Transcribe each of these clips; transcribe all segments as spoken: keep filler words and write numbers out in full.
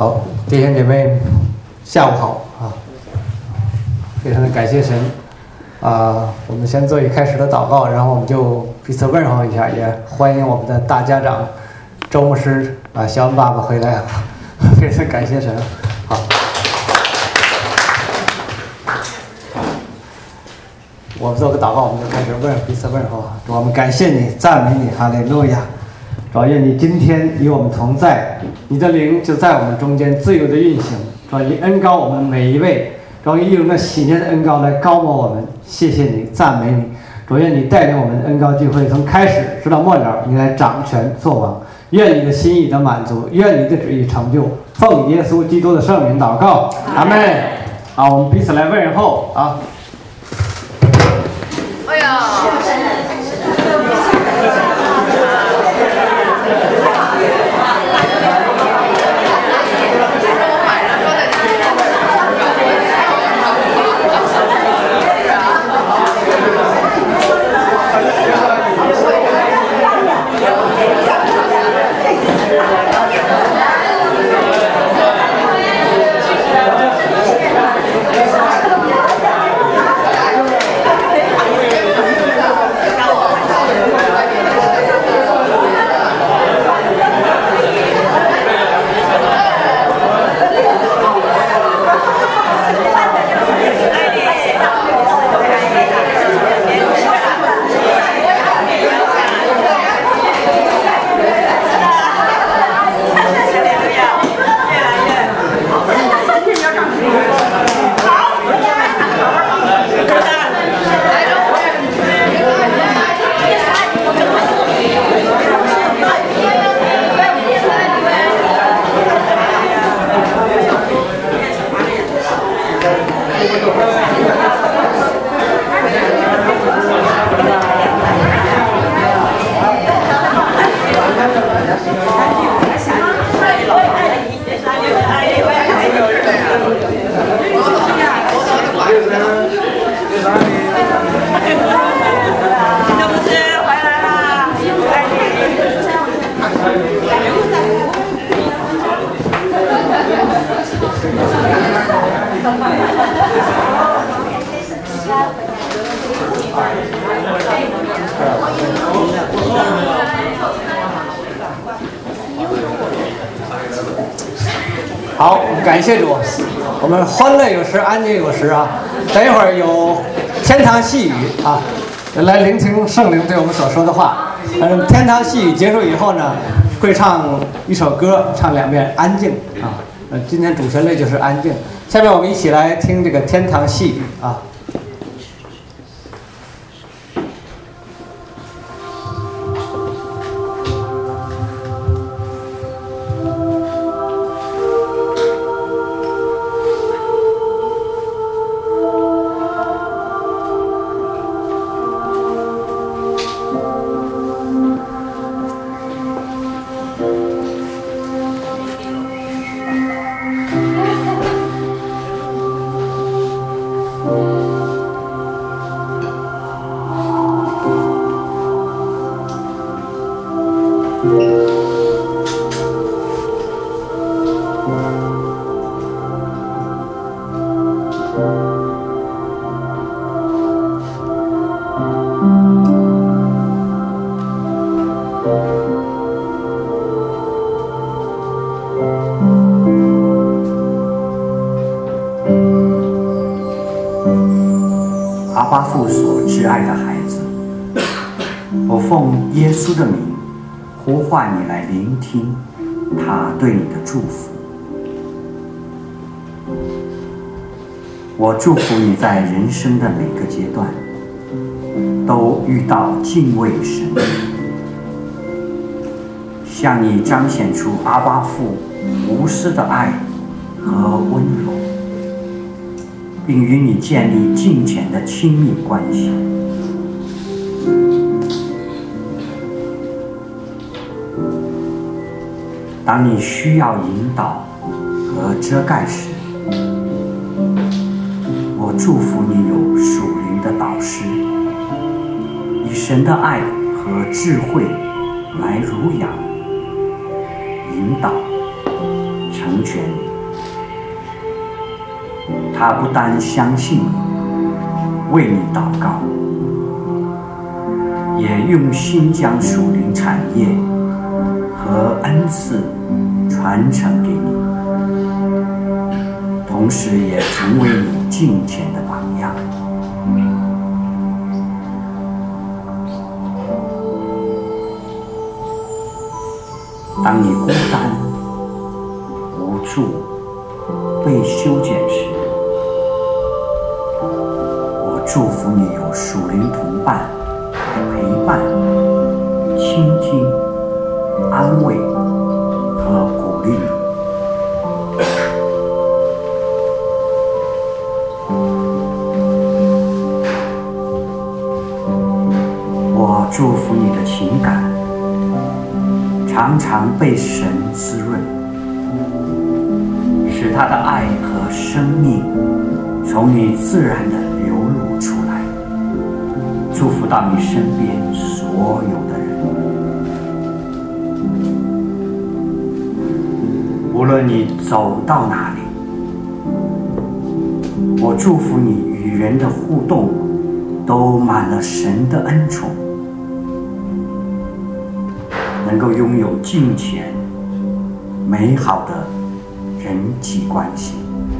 好，弟兄姐妹，下午好啊！非常的感谢神啊！我们先做一开始的祷告，然后我们就彼此问候一下，也欢迎我们的大家长周牧师啊，小恩爸爸回来，非常感谢神。好，我们做个祷告，我们就开始问彼此问候。主，我们感谢你，赞美你，哈利路亚！主，愿你今天与我们同在，你的灵就在我们中间自由的运行。主，你恩膏我们每一位，主，你用那喜年的恩膏来膏抹我们。谢谢你，赞美你。主，愿你带领我们的恩膏聚会从开始直到末了，你来掌权作王。愿你的心意得满足，愿你的旨意成就。奉耶稣基督的圣名祷告，阿门。好，我们彼此来问候啊。 哎呀！ 好，感谢主，我们欢乐有时，安静有时啊。等一会儿有天堂细语啊，来聆听圣灵对我们所说的话。嗯，天堂细语结束以后呢，会唱一首歌，唱两遍安静啊。呃，今天主旋律就是安静。下面我们一起来听这个天堂细语啊。 阿爸父所挚爱的孩子，我奉耶稣的名呼唤你来聆听他对你的祝福。我祝福你在人生的每个阶段都遇到敬畏神，向你彰显出阿爸父无私的爱和温柔，并与你建立敬虔的亲密关系。当你需要引导和遮盖时，我祝福你有属灵的导师，以神的爱和智慧来濡养、引导、成成全你。他不单相信你，为你祷告，也用心将属灵产业和恩赐传承给你，同时也成为你敬虔的榜样。当你孤单、无助、被修剪时，我祝福你有属灵同伴陪伴、倾听、安慰和鼓励你。我祝福你的情感常常被神滋润，使他的爱和生命从你自然地流露出来，祝福到你身边所有的人。无论你走到哪里，我祝福你与人的互动都满了神的恩宠，能够拥有敬虔、美好的人际关系。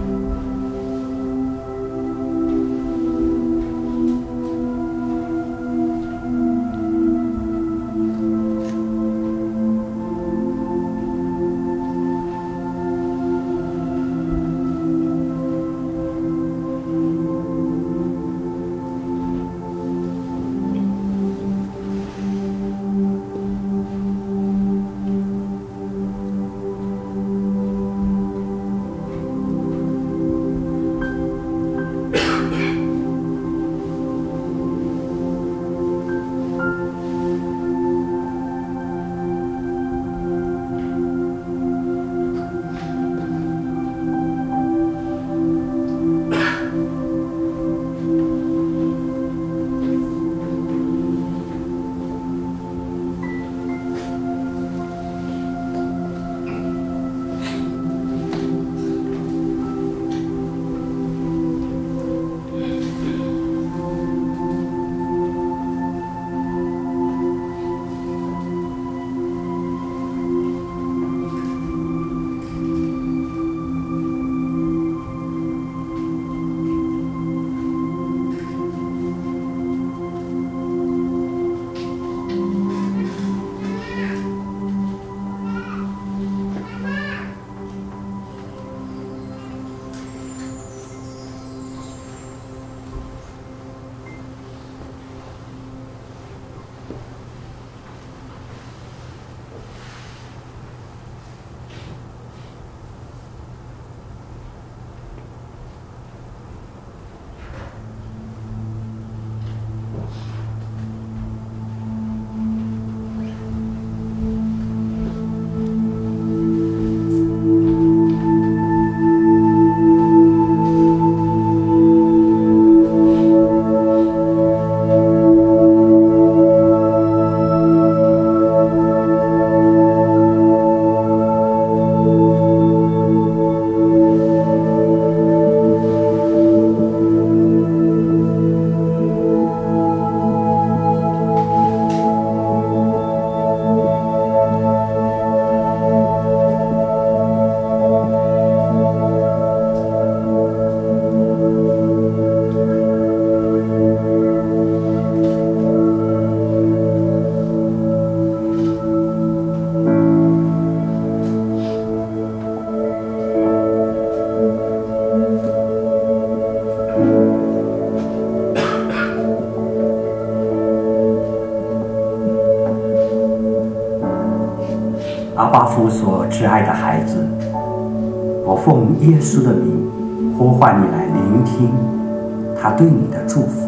阿爸父所挚爱的孩子，我奉耶稣的名呼唤你来聆听他对你的祝福。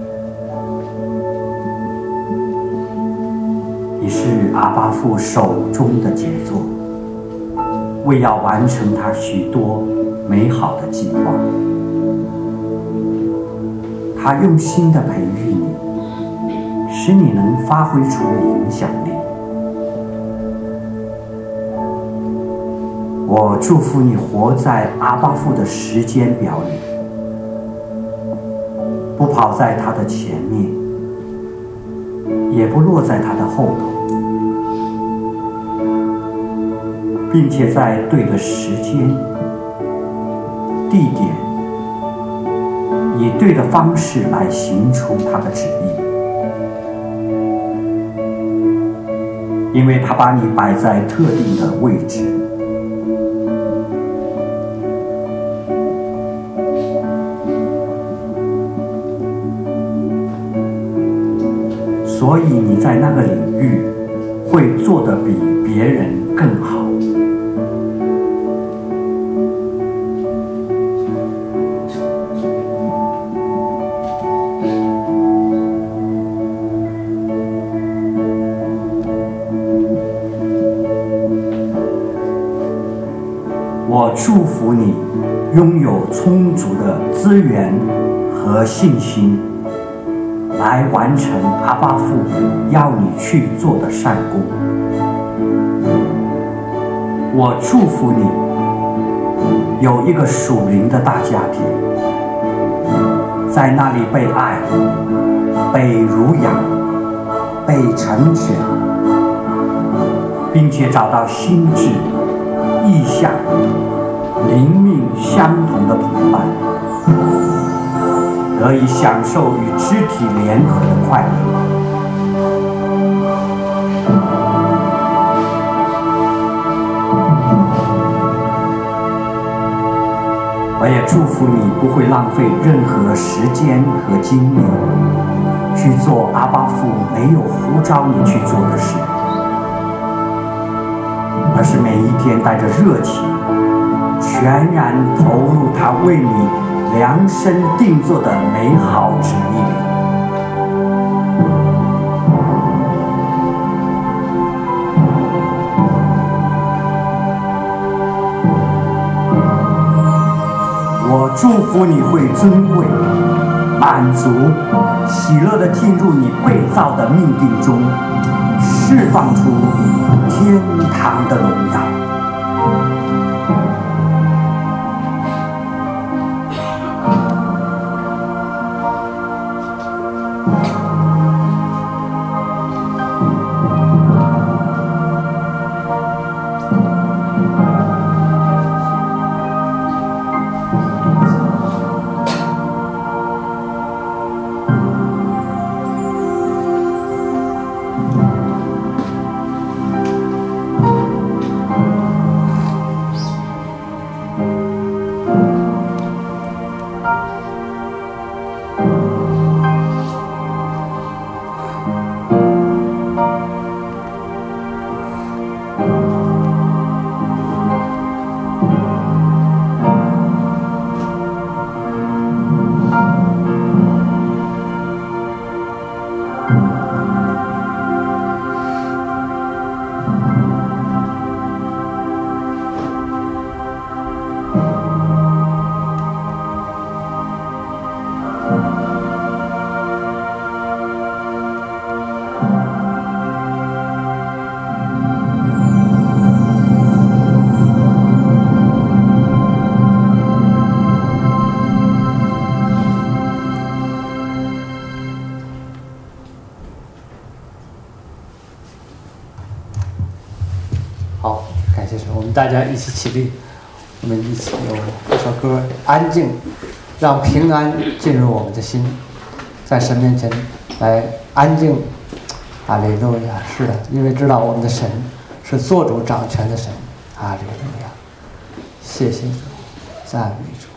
你是阿爸父手中的杰作，为要完成他许多美好的计划，他用心地培育你，使你能发挥出影响力。我我祝福你活在阿爸父的时间表里，不跑在他的前面，也不落在他的后头，并且在对的时间、地点，以对的方式来行出他的旨意，因为他把你摆在特定的位置。所以你在那个领域会做得比别人更好。我祝福你拥有充足的资源和信心，来完成阿爸父要你去做的善功。我祝福你有一个属灵的大家庭，在那里被爱、被乳养、被成全，并且找到心智、意向、灵命相同的同伴，得以享受与肢体联合的快乐。我也祝福你不会浪费任何时间和精力去做阿爸父没有呼召你去做的事，而是每一天带着热情，全然投入他为你量身定做的美好旨意里。我祝福你会尊贵、满足、喜乐地进入你被造的命定中，释放出天堂的荣耀。 好，感谢神，我们大家一起起立，我们一起有这首歌《安静》，让平安进入我们的心，在神面前来安静。哈利路亚！是的，因为知道我们的神是做主掌权的神。哈利路亚！谢谢主，赞美主。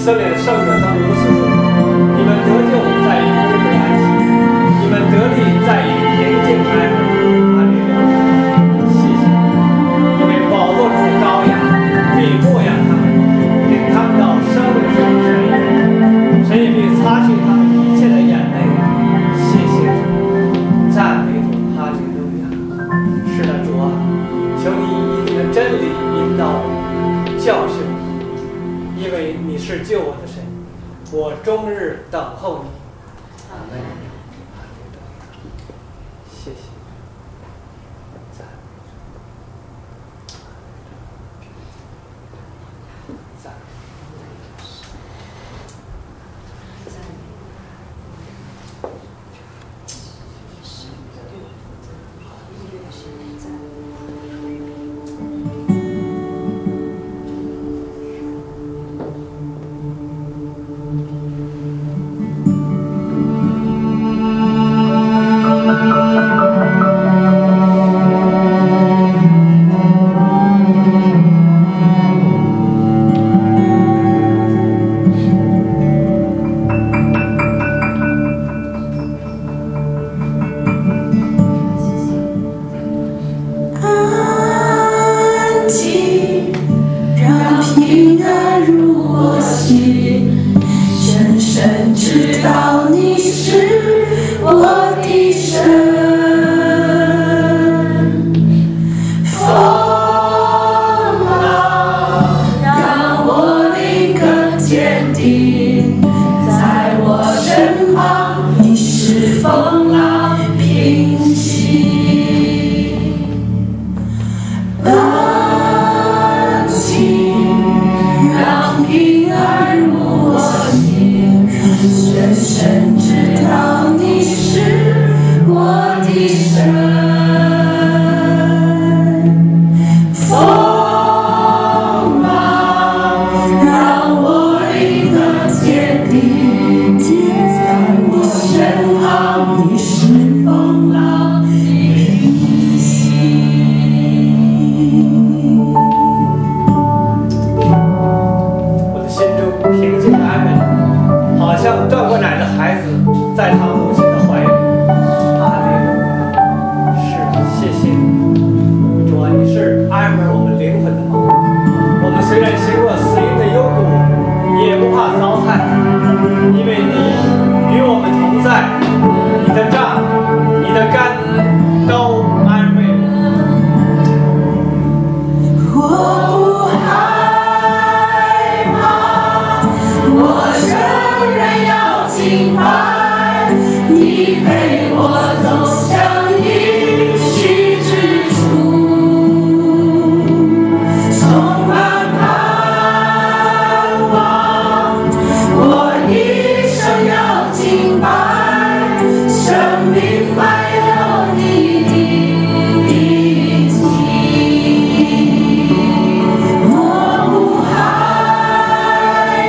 色列的圣者曾如此说：你们得救在于归回安息，你们得力在于平静安稳。哈利路亚！谢谢你，因为宝座中的羔羊必牧养他们，领他们到生命中的泉源，神也必擦去他们一切的眼泪。谢谢主，赞美主，哈利路亚！是的，主啊，求你以你的真理引导我，教训我，因为你是救我的神，我终日等候你。阿门。谢谢。赞赞。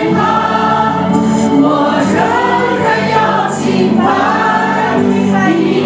我仍然要敬拜。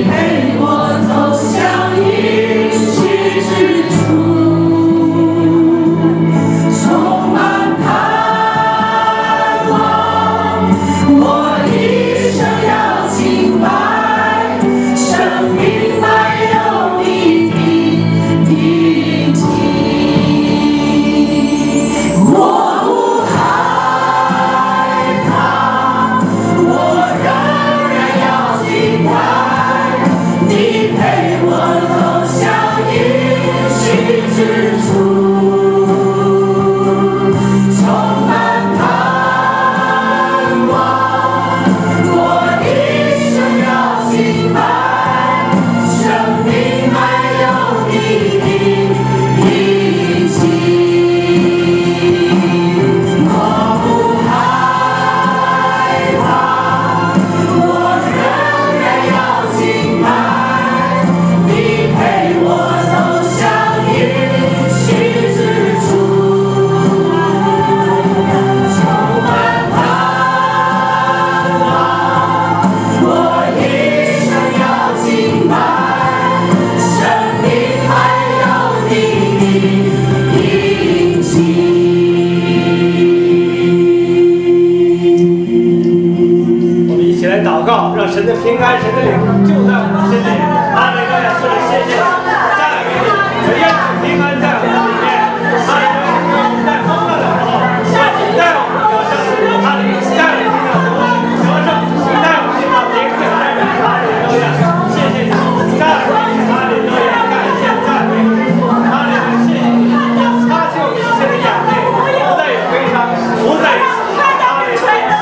的平安，神的灵就在我们心里。哈利路亚！是的，谢谢你，赞美你，只愿主平安在我们里面。哈利路亚！我们在风浪的时候，愿主带我们得胜。哈利路亚！带我们得胜，带我们到平静安稳。哈利路亚！谢谢你，赞美你，哈利路亚！感谢赞美你，哈利路亚！谢谢你，擦去我们一切的眼泪，不再有悲伤，不再有哈利路亚！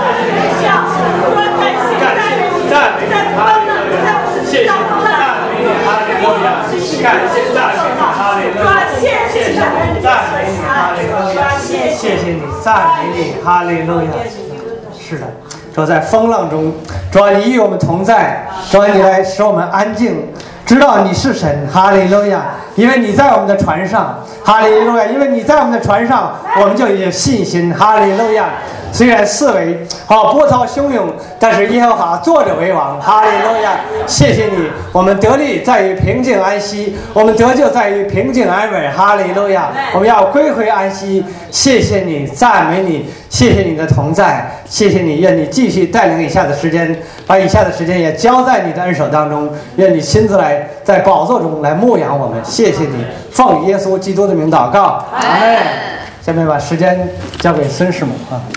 感谢赞美你，哈利路亚！谢谢你，赞美你，哈利路亚！感谢赞美你，哈利路亚！谢谢你，赞美你，哈利路亚！谢谢你，赞美你，哈利路亚！是的，主在风浪中，主啊，你与我们同在，主啊，你来使我们安静，知道你是神，哈利路亚！因为你在我们的船上，哈利路亚！因为你在我们的船上，我们就有信心，哈利路亚！虽然四围好波涛汹涌，但是耶和华坐着为王，哈利路亚！谢谢你，我们得力在于平静安息，我们得救在于平静安稳，哈利路亚！我们要归回安息，谢谢你，赞美你，谢谢你的同在，谢谢你，愿你继续带领以下的时间，把以下的时间也交在你的恩手当中，愿你亲自来在宝座中来牧养我们，谢谢你，奉耶稣基督的名祷告，阿门。下面把时间交给孙师母啊。